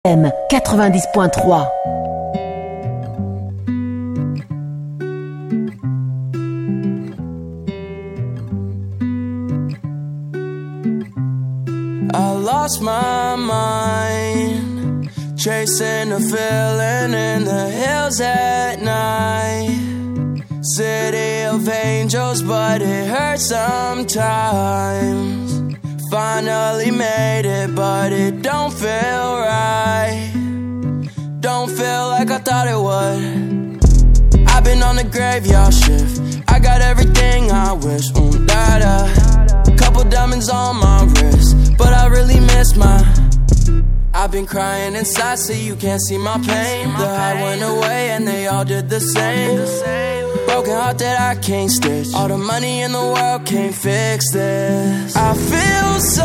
M 90.3. I lost my mind, chasing a feeling in the hills at night. City of angels, but it hurts sometimes. Finally made it, but it don't feel right. Don't feel like I thought it would. I've been on the graveyard shift. I got everything I wish. Da-da. Couple diamonds on my wrist, but I really miss my. I've been crying inside so you can't see my pain. The high went away and they all did the same. Broken heart that I can't stitch. All the money in the world can't fix this. I feel so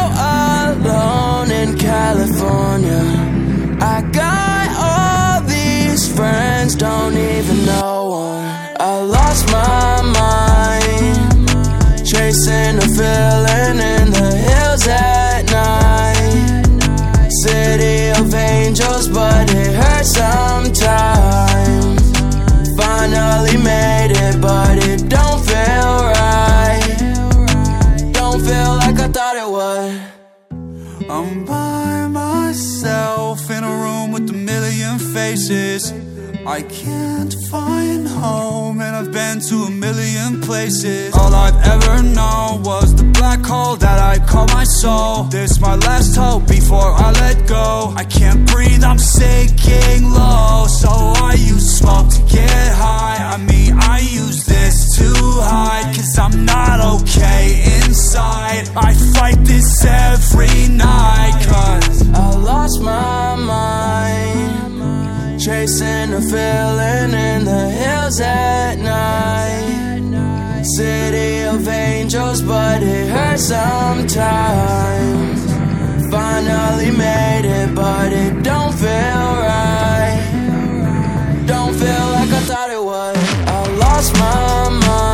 alone in California. I got all these friends, don't even know one. I lost my mind, chasing a feeling in the hills at night. City of angels, but it hurts sometimes. Finally made it, but it don't feel right. Don't feel like I thought it would. I'm by myself in a room with a million faces. I can't find home and I've been to a million places. All I've ever known was the black hole that I call my soul. This my last hope before I let go. I can't breathe, I'm sinking low. So I use smoke to get high. I mean I use this to hide, cause I'm not okay inside. I fight this every night, cause I lost my mind, chasing a feeling in the hills at night. City of angels, but it hurts sometimes. Finally made it, but it don't feel right. Don't feel like I thought it would. I lost my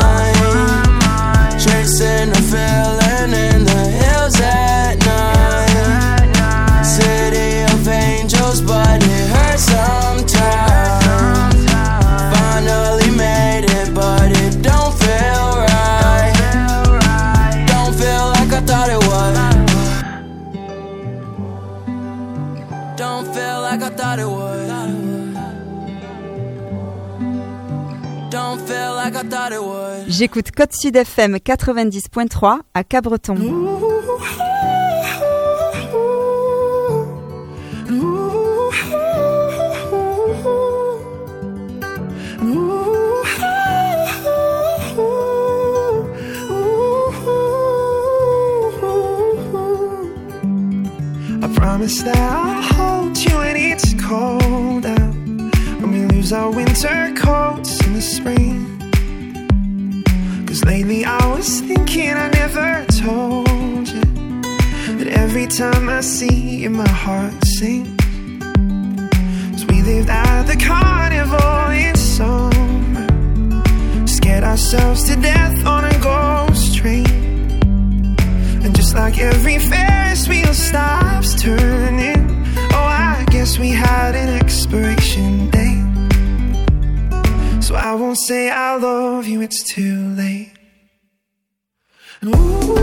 mind, chasing a feeling in the hills at night. City of angels, but it hurts sometimes. Finally made it, but it don't feel right. Don't feel like I thought it would. Don't feel like I thought it would. Don't feel like I thought it would. J'écoute Côte Sud FM 90.3 à Cabreton. I promise that I'll hold you when it's cold out, when we lose our winter coats in the spring. Cause lately I was thinking I never told you that every time I see you my heart sinks. Cause we lived at the carnival in summer, scared ourselves to death on a ghost train. And just like every Ferris wheel stops turning, oh, I guess we had an expiration date. So I won't say I love you, it's too late. Ooh.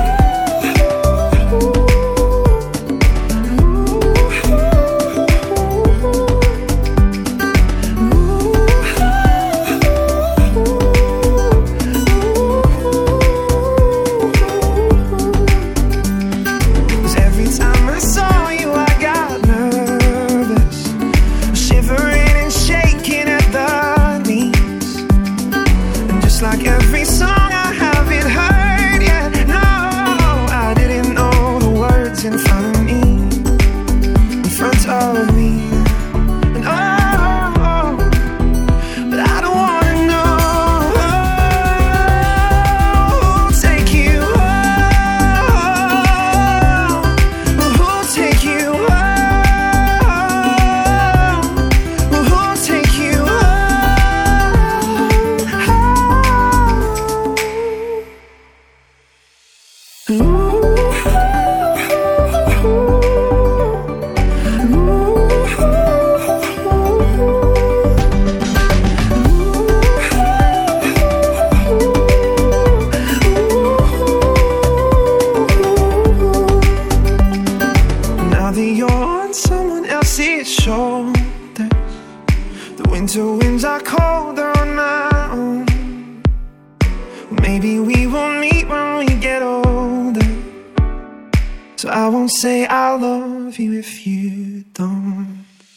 Like every song I haven't heard yet. No, I didn't know the words in front of me, in front of me. And oh, but I don't wanna know who'll take you home, who'll take you home, who'll take you home. Ooh. on someone else's shoulders. The winter winds are colder on my own. Maybe we will meet when we get older. So I won't say I love you if you don't.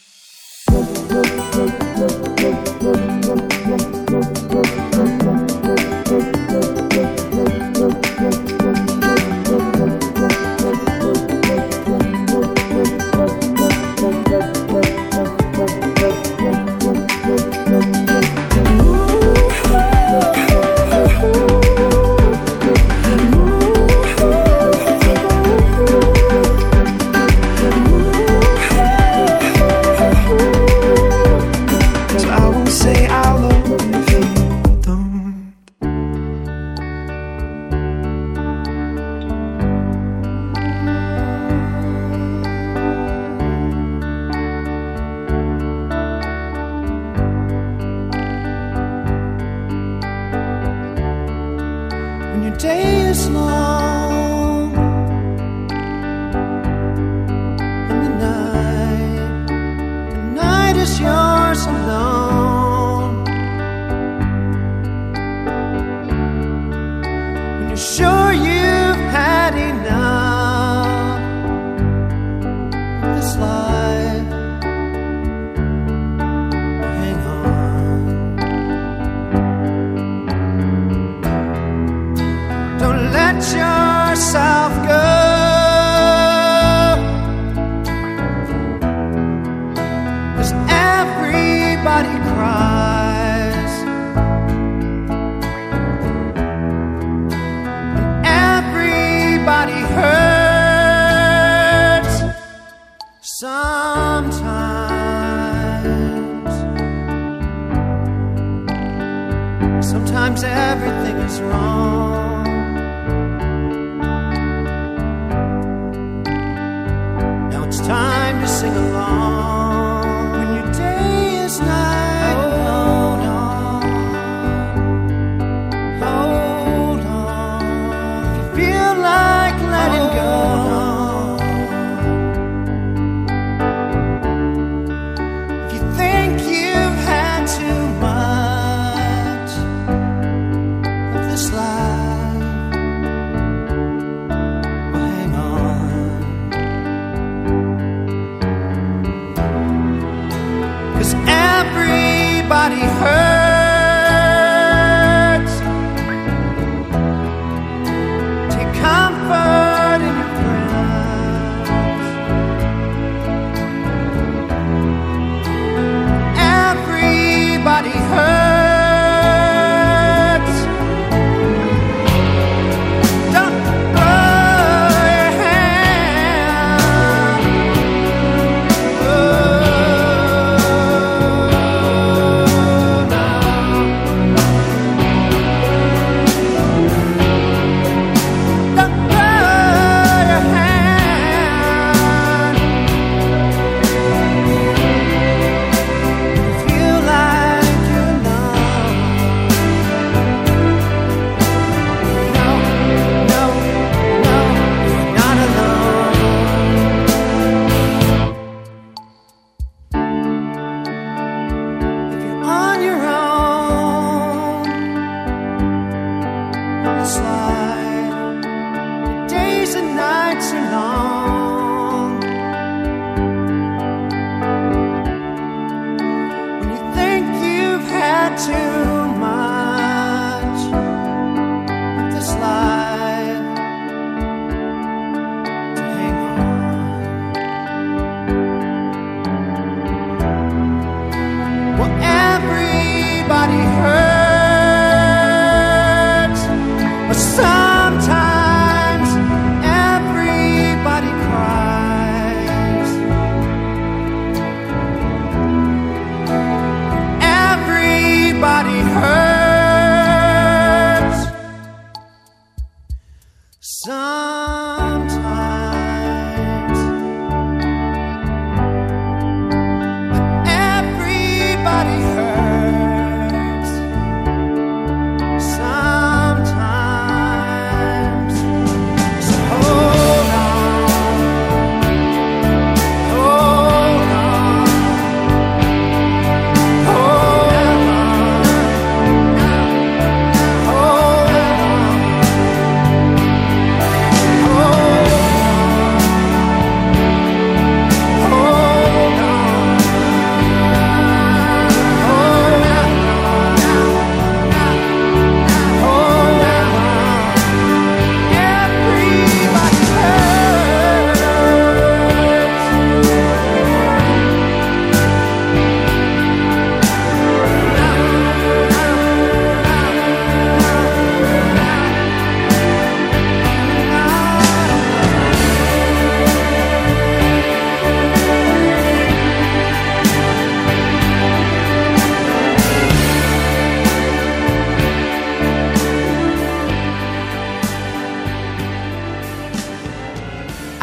Sometimes everything is wrong. Now it's time to sing along. When your day is night, hold on, hold on. If you feel like letting go, if you think you've had too much of this life,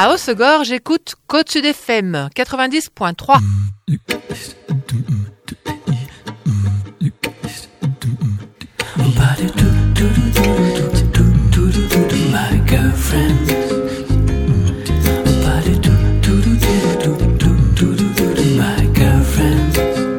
À Hossegor, j'écoute Côte Sud FM 90.3. My girlfriend. My girlfriend.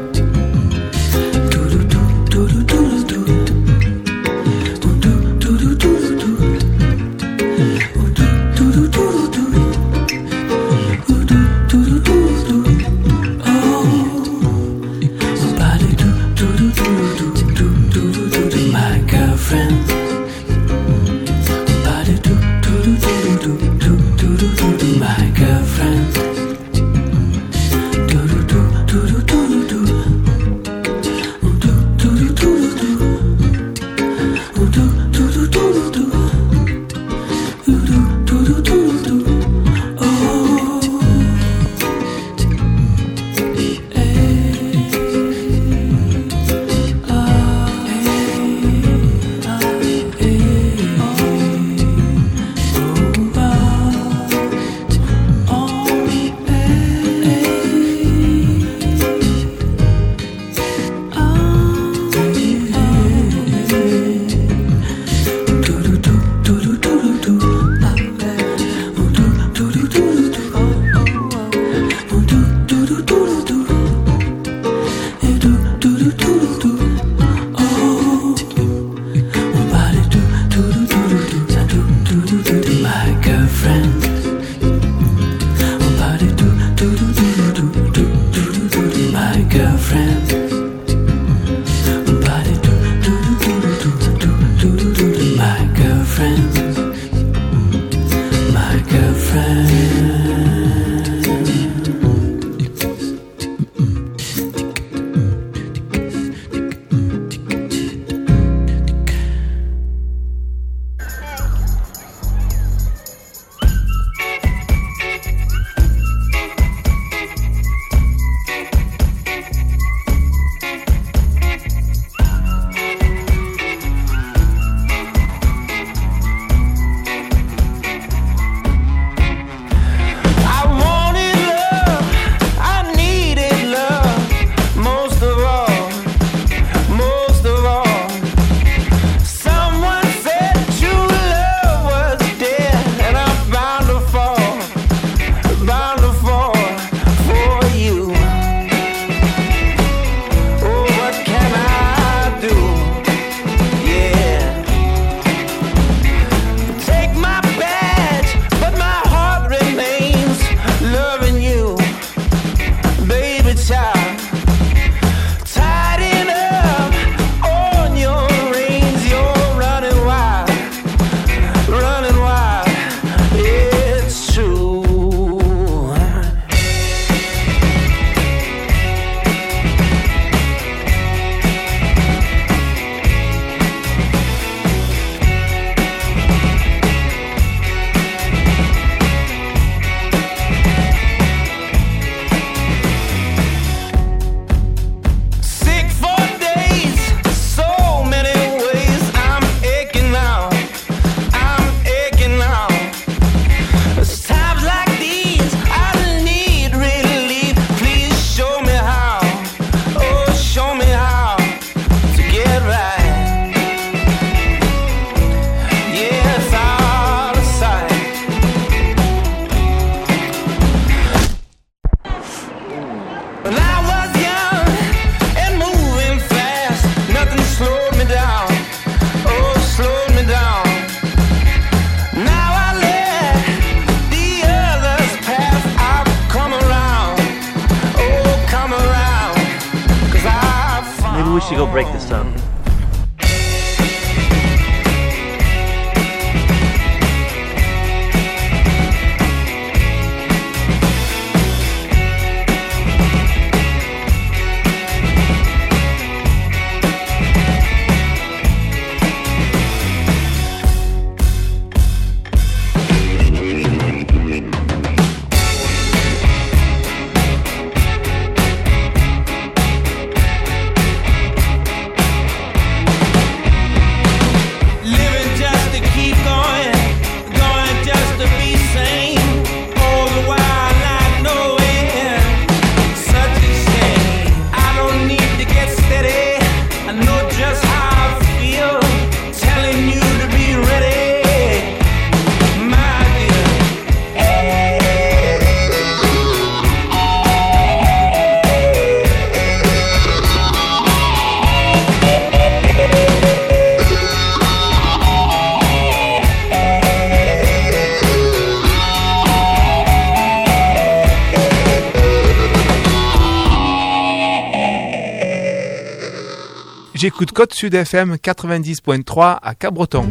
should go break this up. j'écoute Côte Sud FM 90.3 à Cap-Breton.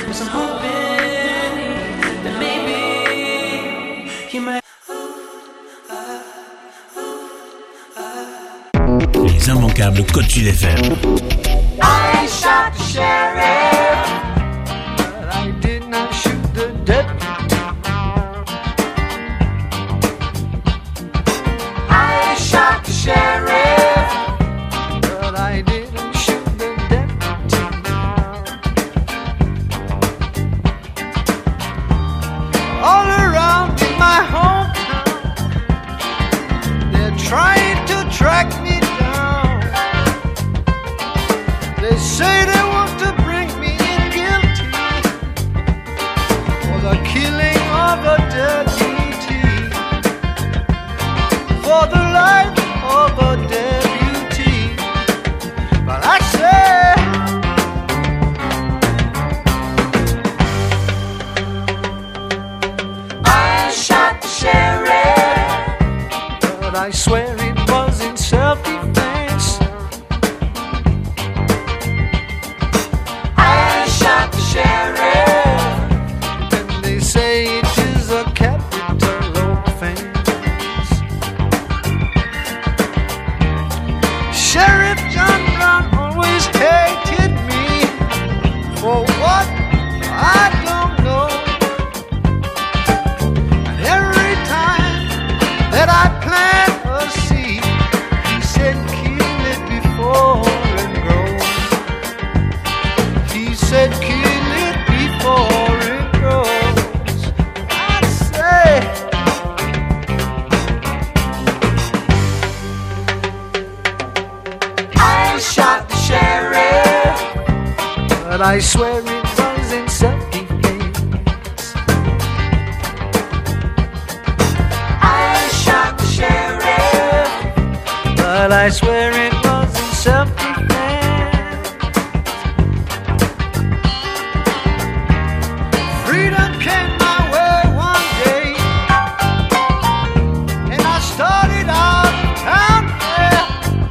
'Cause I'm hoping that maybe you might. Les immanquables Côte Sud FM. I shot the sheriff, but I did not shoot the deputy. I shot the sheriff, but I didn't shoot the deputy. All around in my hometown, they're trying to track me down. They say they want to bring me in guilty for the killing of a deputy, for the life of a deputy. But I say, I shot the sheriff, but I swear it was in self-defense. I shot the sheriff, and they say it is a capital offense. Sheriff John Brown always hated me for what I don't know. And every time that I plant a seed, he said kill it before it grows. He said kill it before it grows. I say, I shot the sheriff, but I swear it was in self-defense. I shot the sheriff, but I swear it was in self-defense. Freedom came my way one day, and I started out down there.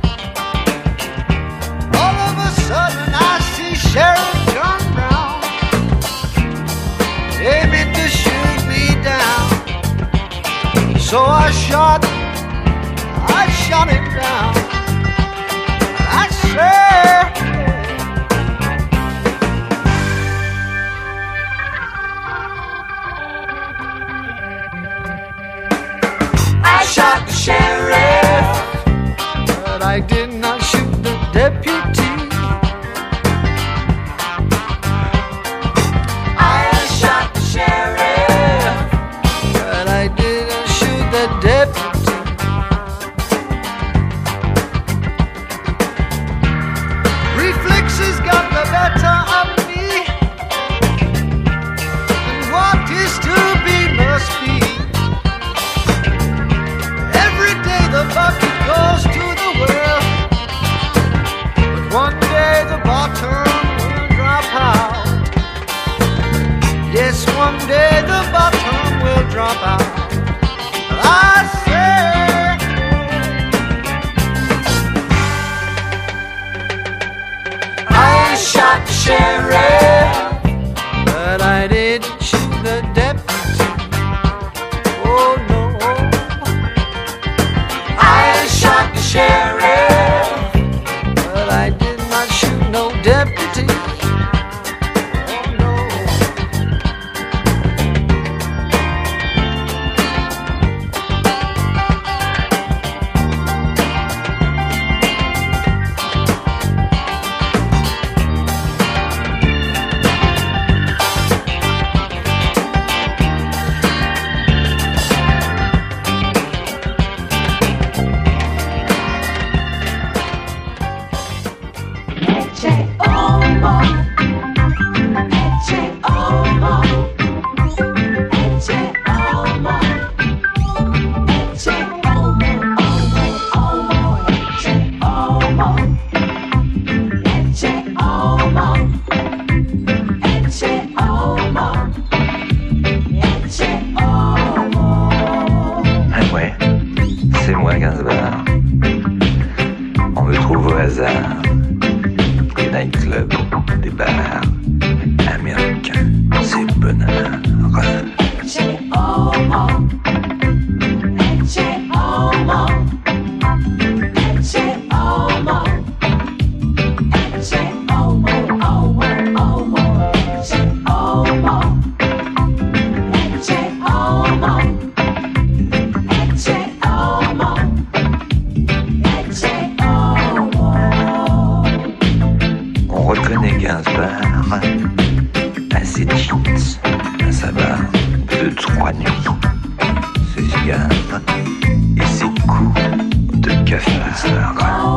All of a sudden I see Sheriff John Brown aiming to shoot me down. So I shot him down. I said, I shot the sheriff, but I did not shoot the deputy. I shot the sheriff, but I didn't shoot the deputy. à ses jeans, un sabbat de 3 nuits, ses cigares et ses coups de cafard.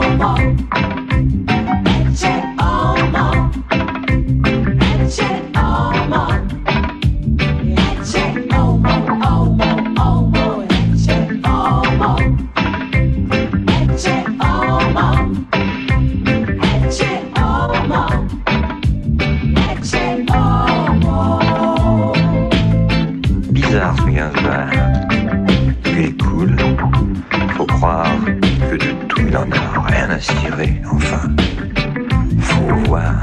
Bizarre ce Gainsbourg, il est cool, faut croire que de tout il en a rien à cirer, enfin, faut voir.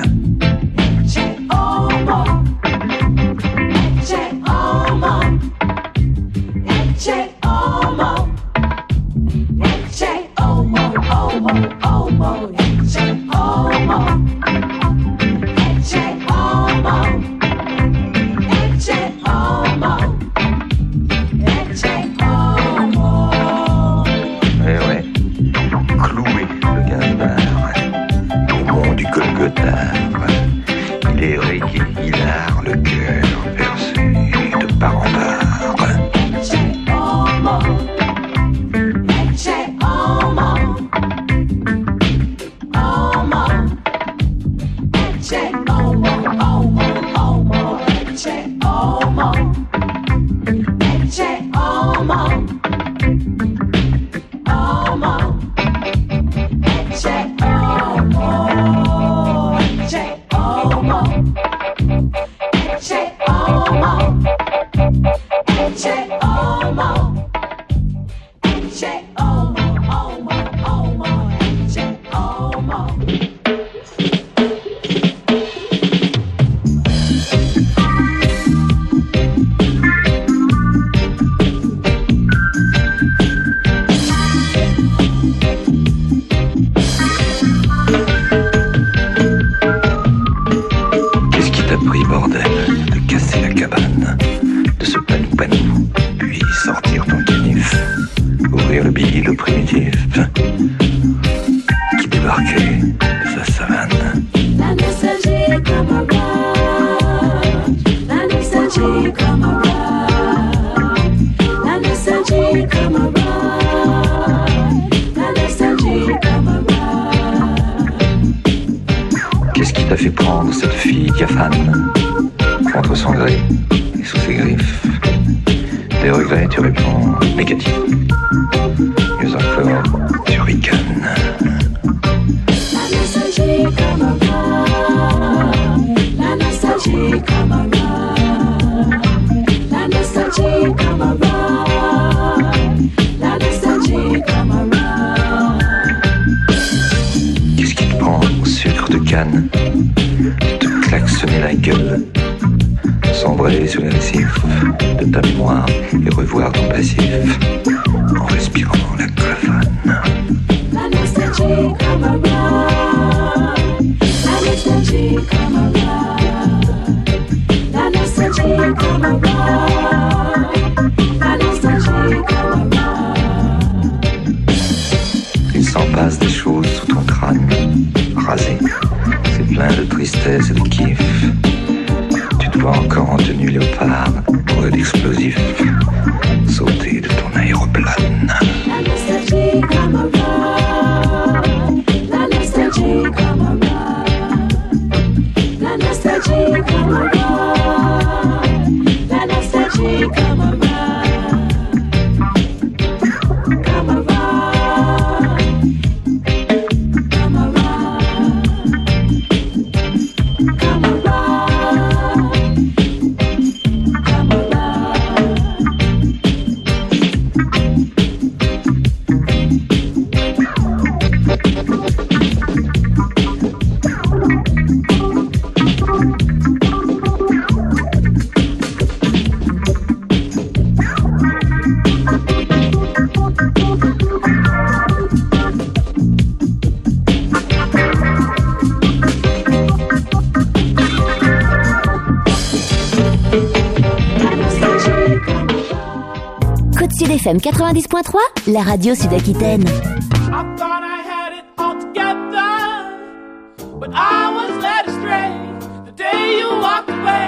Il est reggae, hilar, le cœur percé de part en part. Qu'est-ce qui t'a fait prendre cette fille diaphane contre son gré et sous ses griffes? Des regrets, tu réponds négatif. Mieux encore, tu ricanes. La nostalgie comme un roi. La nostalgie comme un roi. La nostalgie comme un roi. La nostalgie comme un roi. Qu'est-ce qui te prend au sucre de canne? Te klaxonner la gueule, sombrer sur les récifs de ta mémoire et revoir ton passif en respirant la clavane. La nostalgie comme un roi. La nostalgie comme un roi. La nostalgie comme un roi. La nostalgie comme un roi. Il s'en passe des choses sous ton crâne, rasé. C'est plein de tristesse et de kiff. Tu te vois encore en tenue léopard, bourré d'explosifs, sauter de ton aéroplane. La nostalgie comme un roi. La nostalgie comme un roi. La nostalgie comme un roi. La nostalgie comme un roi. Comme un roi. Comme un roi. Comme un roi. Comme un roi. Côte Sud FM 90.3, la radio sud-aquitaine. I thought I had it all together, but I was led astray the day you walked away.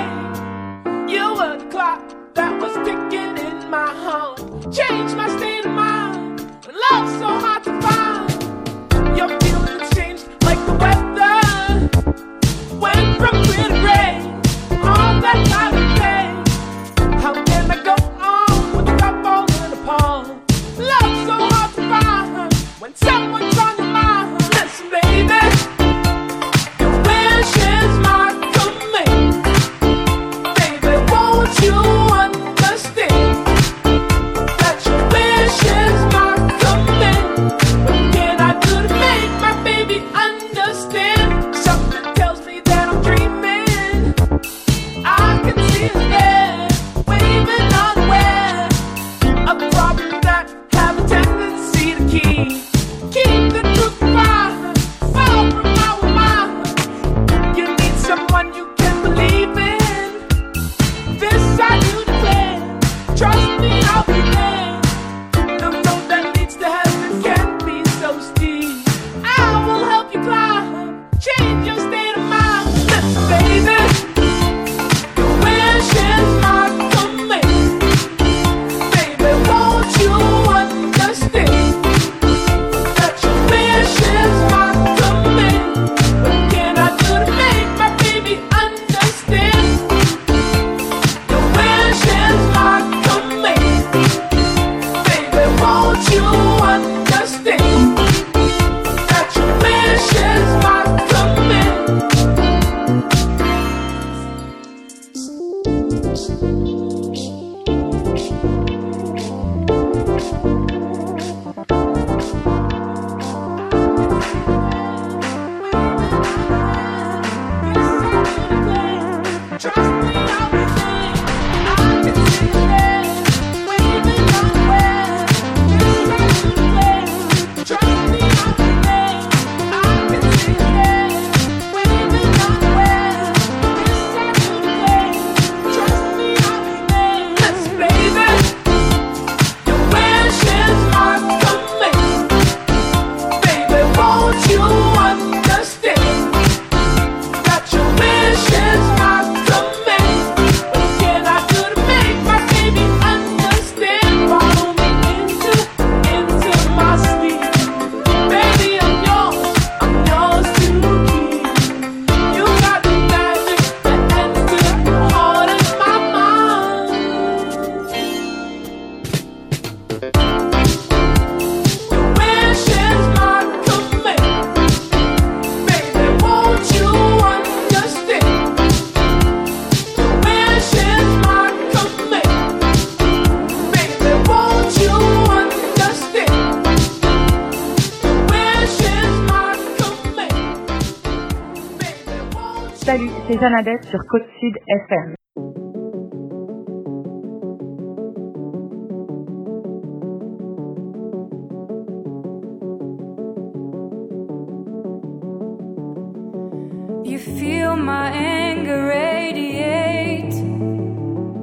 c'est Jeannadette sur Côte Sud FM.